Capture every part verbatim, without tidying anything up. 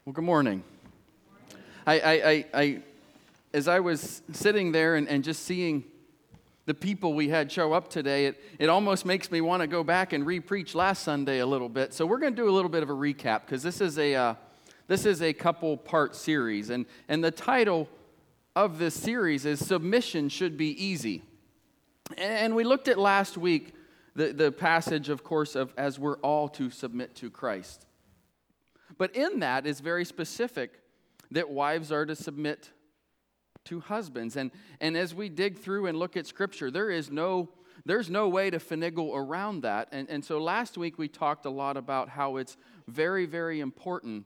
Well, good morning. I, I, I, I as I was sitting there and, and just seeing the people we had show up today, it, it almost makes me want to go back and re-preach last Sunday a little bit. So we're going to do a little bit of a recap because this is a uh, this is a couple-part series, and and the title of this series is "Submission Should Be Easy." And we looked at last week the the passage, of course, of as we're all to submit to Christ. But in that is very specific that wives are to submit to husbands. And, and as we dig through and look at Scripture, there is no, there's no way to finagle around that. And, and so last week we talked a lot about how it's very, very important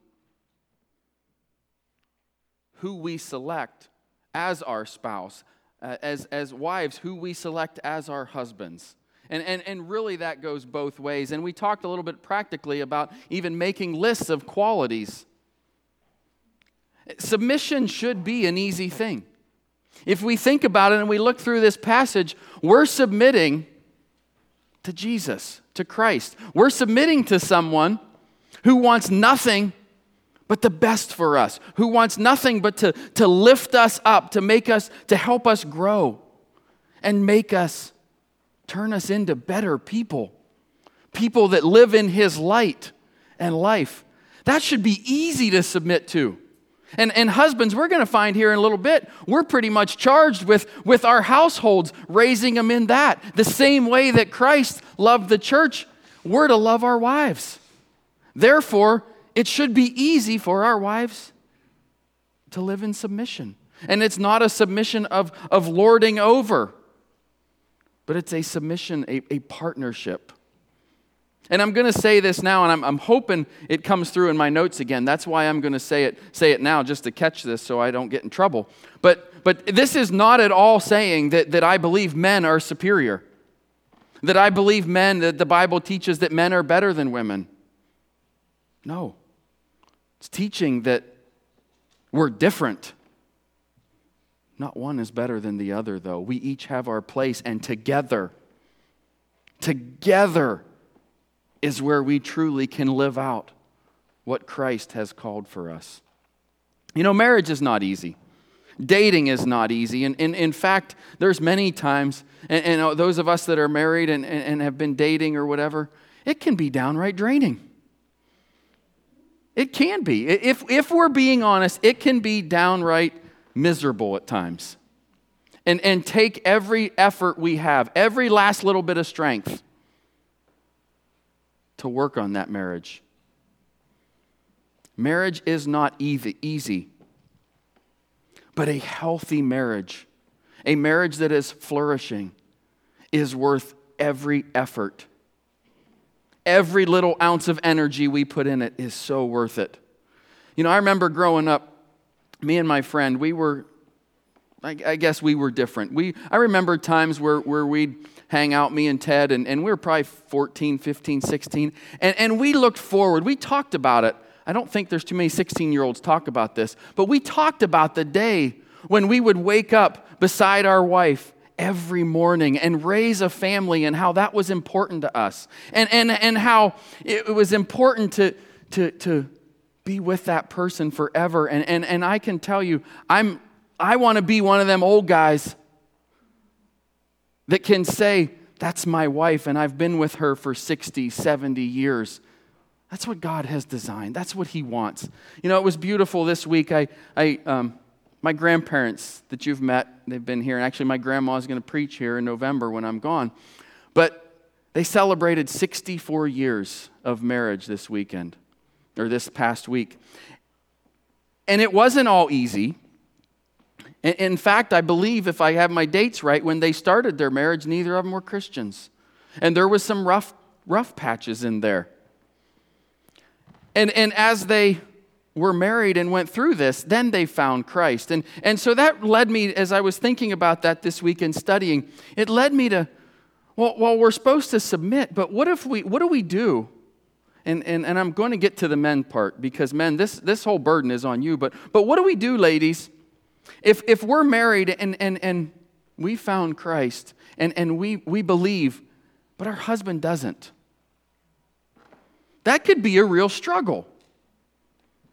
who we select as our spouse, uh, as, as wives, who we select as our husbands. And, and and really that goes both ways. And we talked a little bit practically about even making lists of qualities. Submission should be an easy thing. If we think about it and we look through this passage, we're submitting to Jesus, to Christ. We're submitting to someone who wants nothing but the best for us, who wants nothing but to, to lift us up, to make us, to help us grow and make us turn us into better people, people that live in His light and life. That should be easy to submit to. And, and husbands, we're going to find here in a little bit, we're pretty much charged with, with our households, raising them in that. The same way that Christ loved the church, we're to love our wives. Therefore, it should be easy for our wives to live in submission. And it's not a submission of, of lording over, but it's a submission, a, a partnership. And I'm going to say this now, and I'm, I'm hoping it comes through in my notes again. That's why I'm going to say it say it now, just to catch this so I don't get in trouble. But but this is not at all saying that, that I believe men are superior. That I believe men, that the Bible teaches that men are better than women. No. It's teaching that we're different. Not one is better than the other, though. We each have our place, and together, together is where we truly can live out what Christ has called for us. You know, marriage is not easy. Dating is not easy. And, and in fact, there's many times, and, and those of us that are married and, and, and have been dating or whatever, it can be downright draining. It can be. If, if we're being honest, it can be downright miserable at times, and and take every effort we have, every last little bit of strength to work on that marriage. Marriage is not easy, easy, but a healthy marriage, a marriage that is flourishing, is worth every effort. Every little ounce of energy we put in it is so worth it. You know, I remember growing up, me and my friend, we were, I, I guess we were different. We, I remember times where, where we'd hang out, me and Ted, and, and we were probably fourteen, fifteen, sixteen, and, and we looked forward. We talked about it. I don't think there's too many sixteen-year-olds talk about this, but we talked about the day when we would wake up beside our wife every morning and raise a family, and how that was important to us, and and and how it was important to to to be with that person forever. And and and I can tell you, I'm I want to be one of them old guys that can say, that's my wife, and I've been with her for sixty, seventy years. That's what God has designed. That's what He wants. You know, it was beautiful this week. I I um my grandparents that you've met, they've been here. And actually, my grandma is going to preach here in November when I'm gone. But they celebrated sixty-four years of marriage this weekend, or this past week. And it wasn't all easy. In fact, I believe, if I have my dates right, when they started their marriage, neither of them were Christians. And there was some rough, rough patches in there. And, and as they were married and went through this, then they found Christ. And, and so that led me, as I was thinking about that this week and studying, it led me to, well, well, we're supposed to submit, but what if we, what do we do? And, and, and I'm going to get to the men part, because men, this, this whole burden is on you, but, but what do we do, ladies, if, if we're married and, and, and we found Christ and, and we, we believe, but our husband doesn't? That could be a real struggle.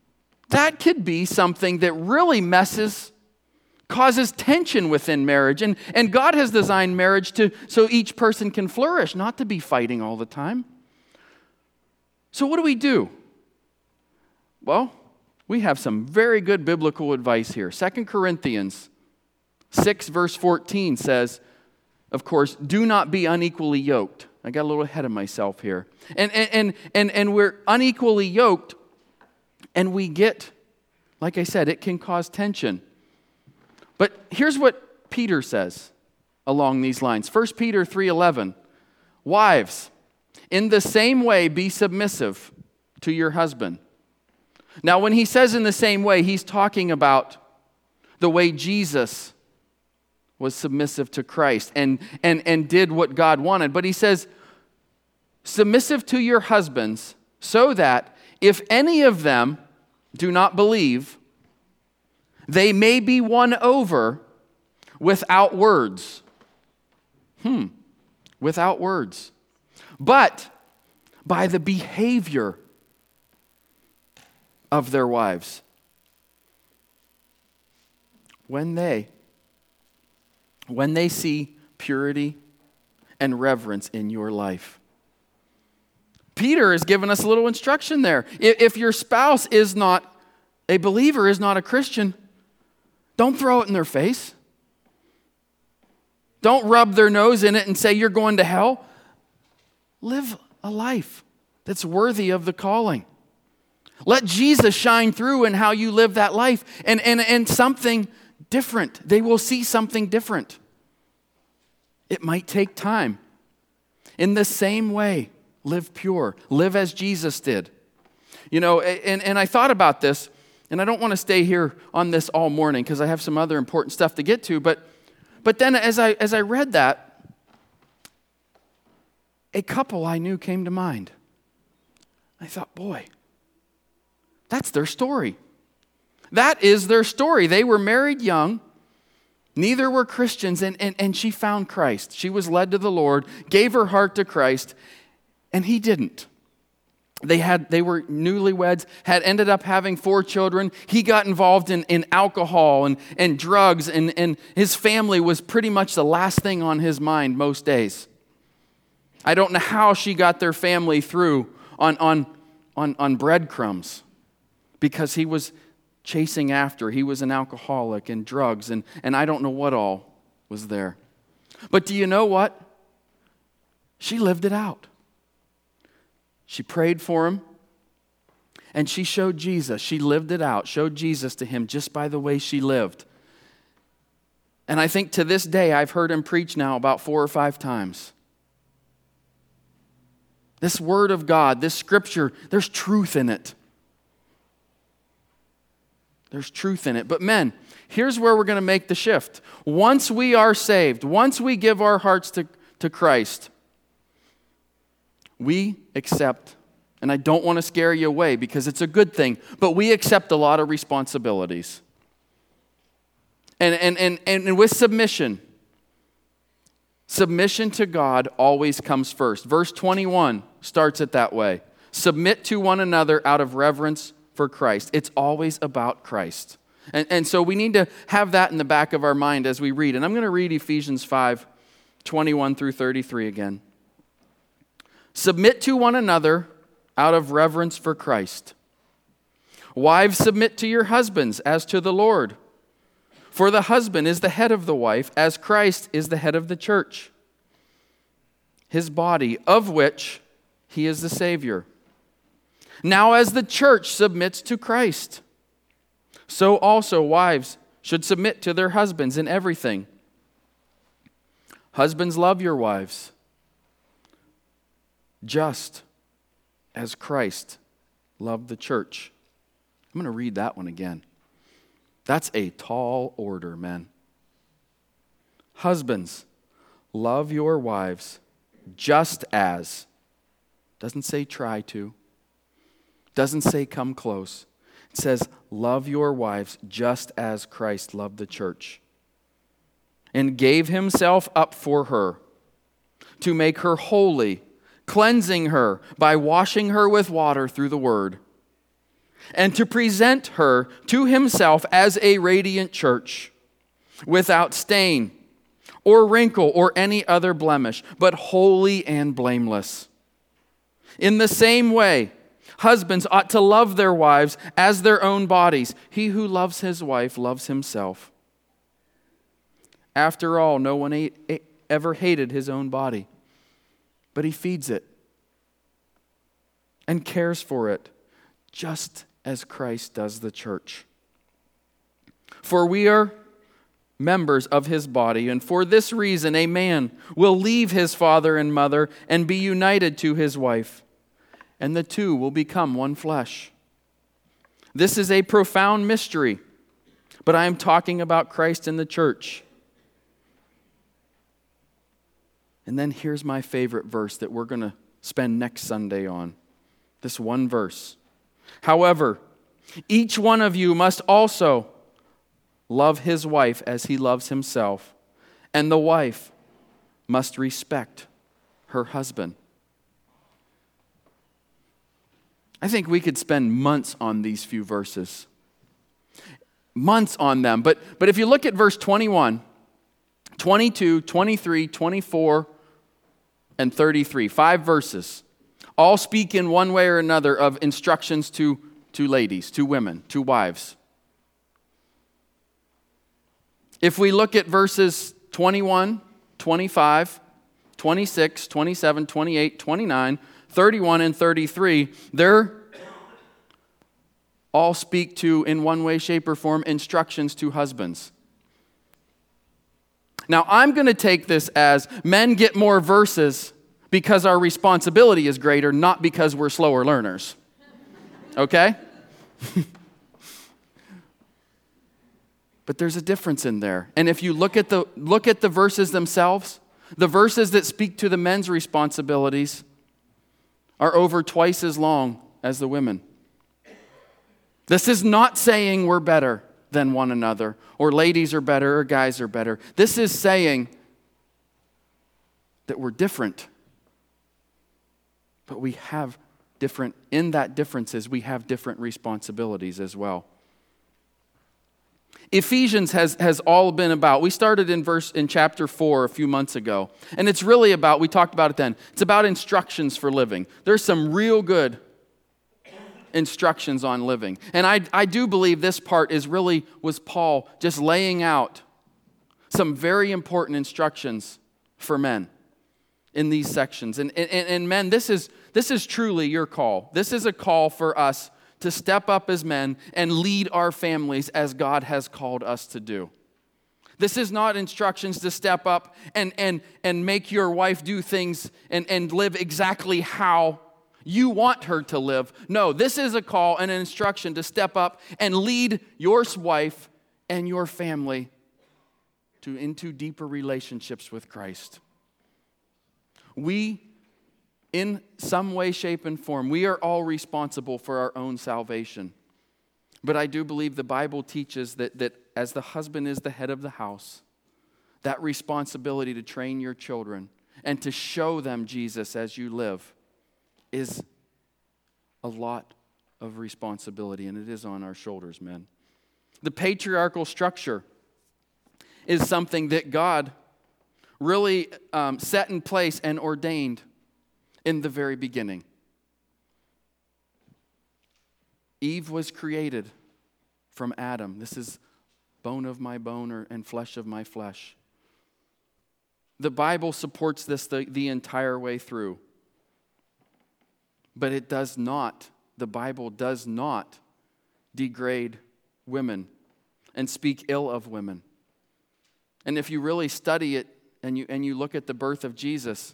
that could be something that really messes, causes tension within marriage. And, and God has designed marriage to so each person can flourish, not to be fighting all the time. So what do we do? Well, we have some very good biblical advice here. Second Corinthians six, verse fourteen says, of course, do not be unequally yoked. I got a little ahead of myself here. And, and, and, and, and we're unequally yoked, and we get, like I said, it can cause tension. But here's what Peter says along these lines. First Peter three eleven, wives, in the same way be submissive to your husband. Now, when he says in the same way, he's talking about the way Jesus was submissive to Christ and, and, and did what God wanted. But he says, submissive to your husbands, so that if any of them do not believe, they may be won over without words. Hmm, without words. But by the behavior of their wives. When they, when they see purity and reverence in your life. Peter has given us a little instruction there. If your spouse is not a believer, is not a Christian, don't throw it in their face. Don't rub their nose in it and say you're going to hell. Live a life that's worthy of the calling. Let Jesus shine through in how you live that life, and, and, and something different. They will see something different. It might take time. In the same way, live pure. Live as Jesus did. You know, and, and I thought about this, and I don't want to stay here on this all morning because I have some other important stuff to get to, but but then as I as I read that, a couple I knew came to mind. I thought, boy, that's their story. That is their story. They were married young. Neither were Christians, and, and, and she found Christ. She was led to the Lord, gave her heart to Christ, and he didn't. They had they were newlyweds, had ended up having four children. He got involved in, in alcohol and, and drugs, and, and his family was pretty much the last thing on his mind most days. I don't know how she got their family through on, on, on, on breadcrumbs, because he was chasing after. He was an alcoholic and drugs, and, and I don't know what all was there. But do you know what? She lived it out. She prayed for him, and she showed Jesus. She lived it out, showed Jesus to him just by the way she lived. And I think to this day, I've heard him preach now about four or five times. This word of God, this scripture, there's truth in it. There's truth in it. But men, here's where we're going to make the shift. Once we are saved, once we give our hearts to, to Christ, we accept, and I don't want to scare you away because it's a good thing, but we accept a lot of responsibilities. And, and, and, and with submission, submission to God always comes first. Verse twenty-one starts it that way. Submit to one another out of reverence for Christ. It's always about Christ. And, and so we need to have that in the back of our mind as we read. And I'm going to read Ephesians five, twenty-one through thirty-three again. Submit to one another out of reverence for Christ. Wives, submit to your husbands as to the Lord. For the husband is the head of the wife, as Christ is the head of the church, his body, of which he is the Savior. Now as the church submits to Christ, so also wives should submit to their husbands in everything. Husbands, love your wives, just as Christ loved the church. I'm going to read that one again. That's a tall order, men. Husbands, love your wives just as, doesn't say try to, doesn't say come close. It says, love your wives just as Christ loved the church and gave himself up for her to make her holy, cleansing her by washing her with water through the word, and to present her to himself as a radiant church, without stain or wrinkle or any other blemish, but holy and blameless. In the same way, husbands ought to love their wives as their own bodies. He who loves his wife loves himself. After all, no one ate, ever hated his own body, but he feeds it and cares for it, just as Christ does the church. For we are members of his body, and for this reason a man will leave his father and mother and be united to his wife, and the two will become one flesh. This is a profound mystery, but I am talking about Christ and the church. And then here's my favorite verse that we're going to spend next Sunday on. This one verse. However, each one of you must also love his wife as he loves himself, and the wife must respect her husband. I think we could spend months on these few verses. Months on them. But, but if you look at verse twenty-one, twenty-two, twenty-three, twenty-four, and thirty-three, five verses, all speak in one way or another of instructions to, to ladies, to women, to wives. If we look at verses twenty-one, twenty-five, twenty-six, twenty-seven, twenty-eight, twenty-nine, thirty-one, and thirty-three, they're all speak to, in one way, shape, or form, instructions to husbands. Now, I'm going to take this as men get more verses because our responsibility is greater, not because we're slower learners. Okay? But there's a difference in there. And if you look at the look at the verses themselves, the verses that speak to the men's responsibilities are over twice as long as the women. This is not saying we're better than one another, or ladies are better, or guys are better. This is saying that we're different. But we have different, in that differences, we have different responsibilities as well. Ephesians has, has all been about, we started in verse in chapter four a few months ago, and it's really about, we talked about it then, it's about instructions for living. There's some real good instructions on living. And I, I do believe this part is really, was Paul just laying out some very important instructions for men in these sections. And, and, and men, this is, this is truly your call. This is a call for us to step up as men and lead our families as God has called us to do. This is not instructions to step up and, and, and make your wife do things and, and live exactly how you want her to live. No, this is a call and an instruction to step up and lead your wife and your family to into deeper relationships with Christ. We, in some way, shape, and form, we are all responsible for our own salvation. But I do believe the Bible teaches that, that as the husband is the head of the house, that responsibility to train your children and to show them Jesus as you live is a lot of responsibility, and it is on our shoulders, men. The patriarchal structure is something that God really um, set in place and ordained in the very beginning. Eve was created from Adam. This is bone of my bone or, and flesh of my flesh. The Bible supports this the, the entire way through. But it does not, the Bible does not degrade women and speak ill of women. And if you really study it and you and you look at the birth of Jesus,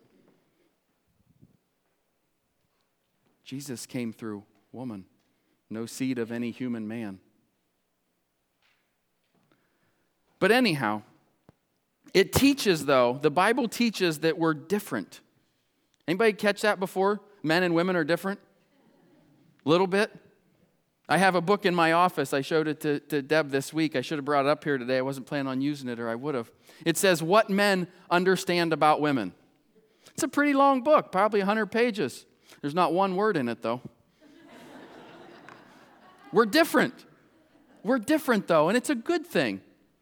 Jesus came through woman, no seed of any human man. But anyhow, it teaches though, the Bible teaches that we're different. Anybody catch that before? Men and women are different? A little bit? I have a book in my office. I showed it to, to Deb this week. I should have brought it up here today. I wasn't planning on using it, or I would have. It says, What Men Understand About Women. It's a pretty long book, probably one hundred pages. There's not one word in it, though. We're different. We're different, though, and it's a good thing.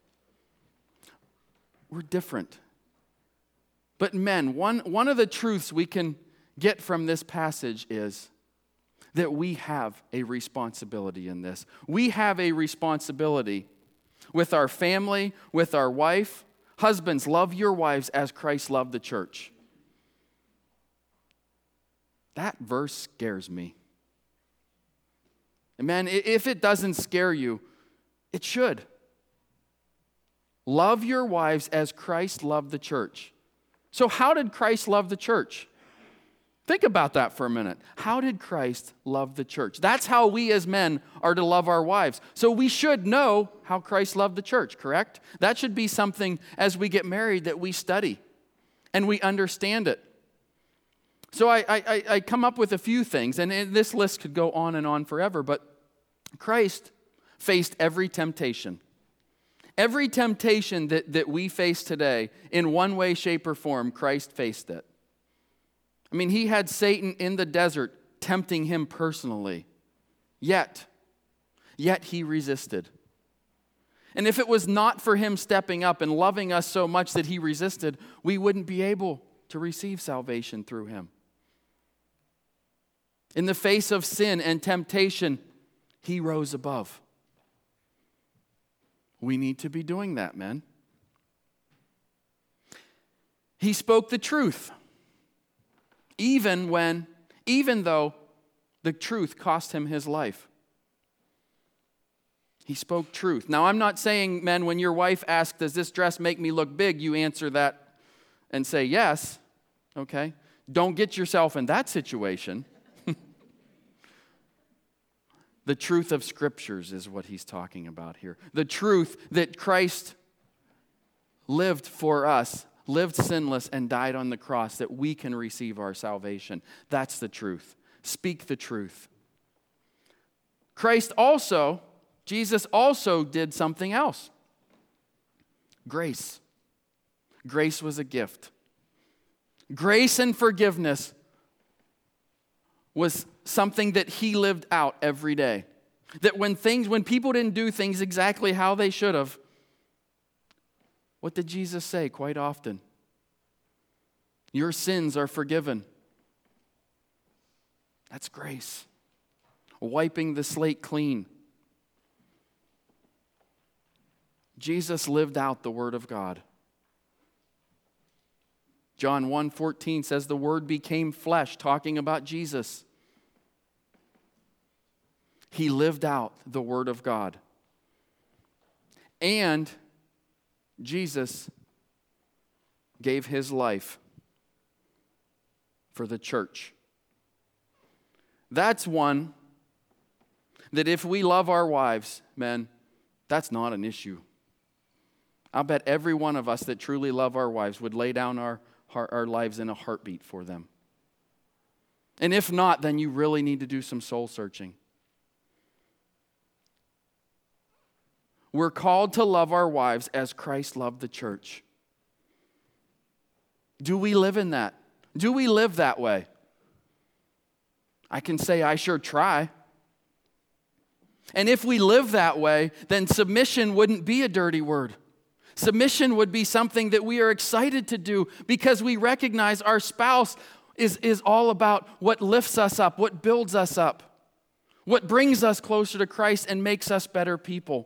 We're different. But men, one, one of the truths we can get from this passage is that we have a responsibility in this. We have a responsibility with our family, with our wife. Husbands, love your wives as Christ loved the church. That verse scares me. And man, if it doesn't scare you, it should. Love your wives as Christ loved the church. So how did Christ love the church? Think about that for a minute. How did Christ love the church? That's how we as men are to love our wives. So we should know how Christ loved the church, correct? That should be something as we get married that we study and we understand it. So I, I, I come up with a few things, and this list could go on and on forever, but Christ faced every temptation. Every temptation that, that we face today, in one way, shape, or form, Christ faced it. I mean, he had Satan in the desert tempting him personally. Yet, yet he resisted. And if it was not for him stepping up and loving us so much that he resisted, we wouldn't be able to receive salvation through him. In the face of sin and temptation, he rose above. We need to be doing that, men. He spoke the truth. Even when, even though the truth cost him his life. He spoke truth. Now, I'm not saying, men, when your wife asks, does this dress make me look big? You answer that and say yes, okay? Don't get yourself in that situation. The truth of Scriptures is what he's talking about here. The truth that Christ lived for us, lived sinless, and died on the cross that we can receive our salvation. That's the truth. Speak the truth. Christ also, Jesus also did something else. Grace. Grace was a gift. Grace and forgiveness was something that he lived out every day. That when things, when people didn't do things exactly how they should have, what did Jesus say quite often? Your sins are forgiven. That's grace. Wiping the slate clean. Jesus lived out the Word of God. John one fourteen says the Word became flesh, talking about Jesus. He lived out the Word of God. And Jesus gave his life for the church. That's one that if we love our wives, men, that's not an issue. I'll bet every one of us that truly love our wives would lay down our, our lives in a heartbeat for them. And if not, then you really need to do some soul searching. We're called to love our wives as Christ loved the church. Do we live in that? Do we live that way? I can say I sure try. And if we live that way, then submission wouldn't be a dirty word. Submission would be something that we are excited to do because we recognize our spouse is, is all about what lifts us up, what builds us up, what brings us closer to Christ and makes us better people.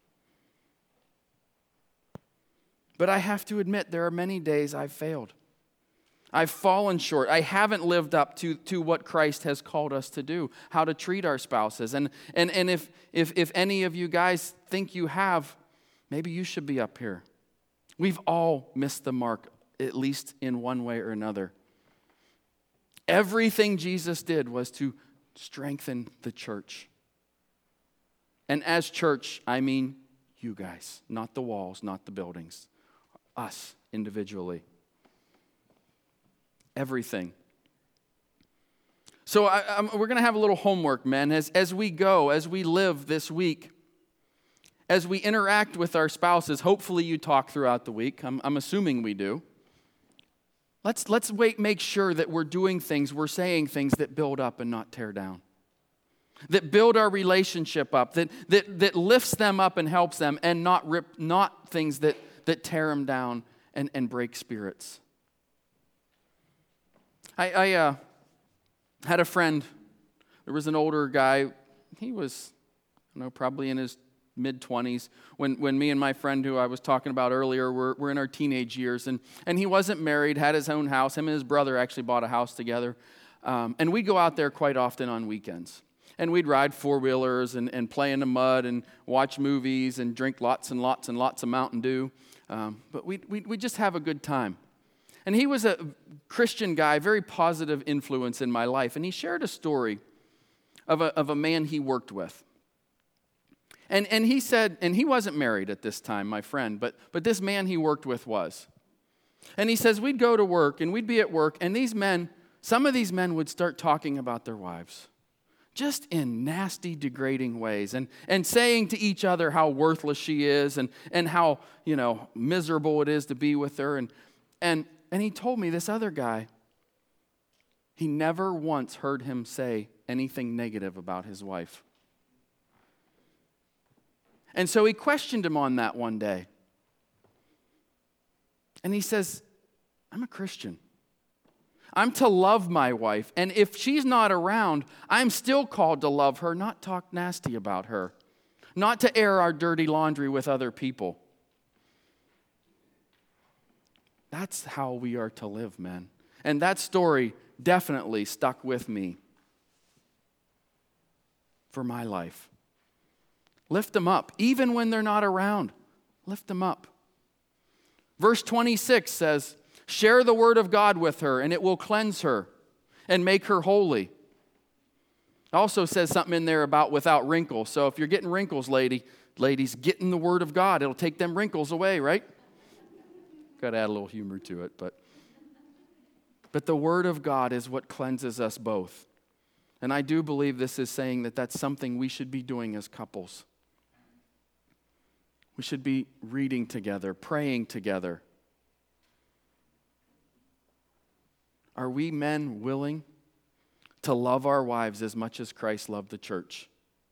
But I have to admit, there are many days I've failed. I've fallen short. I haven't lived up to, to what Christ has called us to do, how to treat our spouses. And, and, and if, if, if any of you guys think you have, maybe you should be up here. We've all missed the mark, at least in one way or another. Everything Jesus did was to strengthen the church. And as church, I mean you guys, not the walls, not the buildings. Us individually. Everything. So I, I'm, we're going to have a little homework, men, as, as we go, as we live this week, as we interact with our spouses. Hopefully you talk throughout the week. I'm, I'm assuming we do. Let's, let's wait, make sure that we're doing things, we're saying things that build up and not tear down. that build our relationship up, that, that, that lifts them up and helps them, and not rip, not things that, that tear them down and, and break spirits. I, I uh, had a friend. There was an older guy. He was, I don't know, probably in his mid-twenties when, when me and my friend who I was talking about earlier were, were in our teenage years. And, and he wasn't married, had his own house. Him and his brother actually bought a house together. Um, and we'd go out there quite often on weekends. And we'd ride four-wheelers and, and play in the mud and watch movies and drink lots and lots and lots of Mountain Dew. Um, but we'd, we'd, we'd just have a good time. And he was a Christian guy, very positive influence in my life. And he shared a story of a, of a man he worked with. And, and he said, and he wasn't married at this time, my friend, but, but this man he worked with was. And he says, we'd go to work, and we'd be at work, and these men, some of these men would start talking about their wives. Just in nasty, degrading ways, and, and saying to each other how worthless she is, and, and how, you know, miserable it is to be with her. And, and, and he told me, this other guy, he never once heard him say anything negative about his wife. And so he questioned him on that one day. And he says, I'm a Christian. I'm to love my wife, and if she's not around, I'm still called to love her, not talk nasty about her, not to air our dirty laundry with other people. That's how we are to live, men. And that story definitely stuck with me for my life. Lift them up, even when they're not around. Lift them up. Verse twenty-six says, share the word of God with her, and it will cleanse her and make her holy. It also says something in there about without wrinkles. So if you're getting wrinkles, lady, ladies, get in the word of God. It'll take them wrinkles away, right? Got to add a little humor to it, but but the word of God is what cleanses us both. And I do believe this is saying that that's something we should be doing as couples. We should be reading together, praying together. Are we men willing to love our wives as much as Christ loved the church?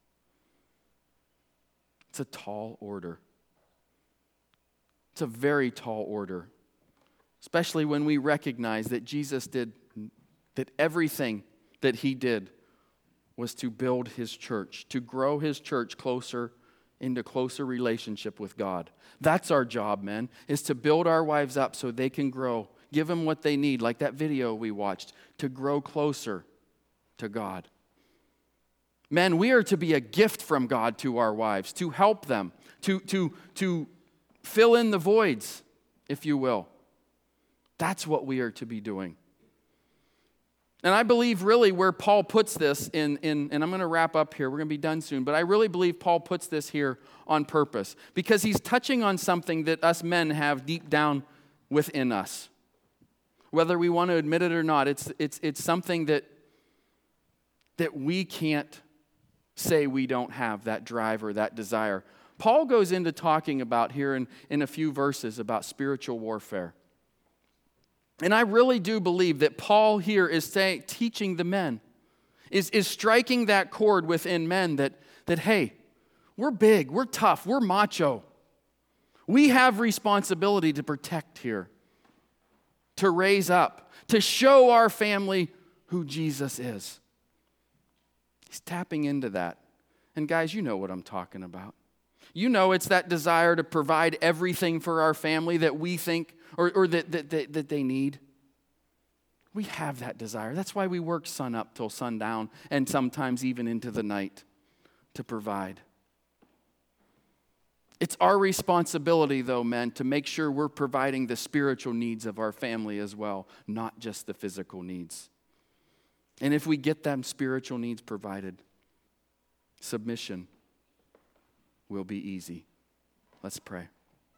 It's a tall order. It's a very tall order, especially when we recognize that Jesus did, that everything that he did was to build his church, to grow his church closer into closer relationship with God. That's our job, men, is to build our wives up so they can grow. Give them what they need, like that video we watched, to grow closer to God. Men, we are to be a gift from God to our wives, to help them, to, to, to fill in the voids, if you will. That's what we are to be doing. And I believe really where Paul puts this in, in and I'm going to wrap up here, we're going to be done soon, but I really believe Paul puts this here on purpose because he's touching on something that us men have deep down within us. Whether we want to admit it or not, it's, it's, it's something that, that we can't say we don't have, that drive or that desire. Paul goes into talking about here in, in a few verses about spiritual warfare. And I really do believe that Paul here is saying, teaching the men, is, is striking that chord within men that, that, hey, we're big, we're tough, we're macho. We have responsibility to protect here, to raise up, to show our family who Jesus is. He's tapping into that. And guys, you know what I'm talking about. You know it's that desire to provide everything for our family that we think or, or that, that, that, that they need. We have that desire. That's why we work sun up till sundown and sometimes even into the night to provide. It's our responsibility, though, men, to make sure we're providing the spiritual needs of our family as well, not just the physical needs. And if we get them spiritual needs provided, submission will be easy. Let's pray.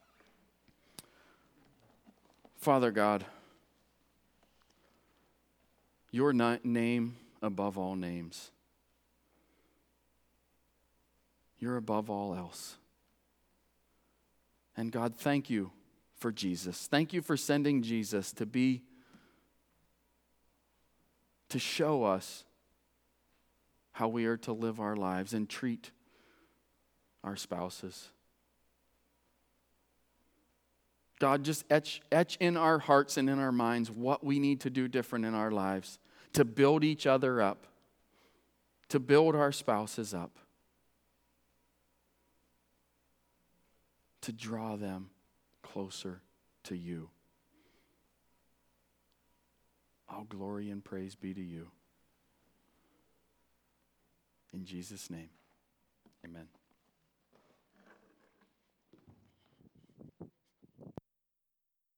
Father God, your name above all names. You're above all else. And God, thank you for Jesus. Thank you for sending Jesus to be, to show us how we are to live our lives and treat our spouses. God, just etch, etch in our hearts and in our minds what we need to do different in our lives to build each other up, to build our spouses up, to draw them closer to you. All glory and praise be to you. In Jesus' name, amen.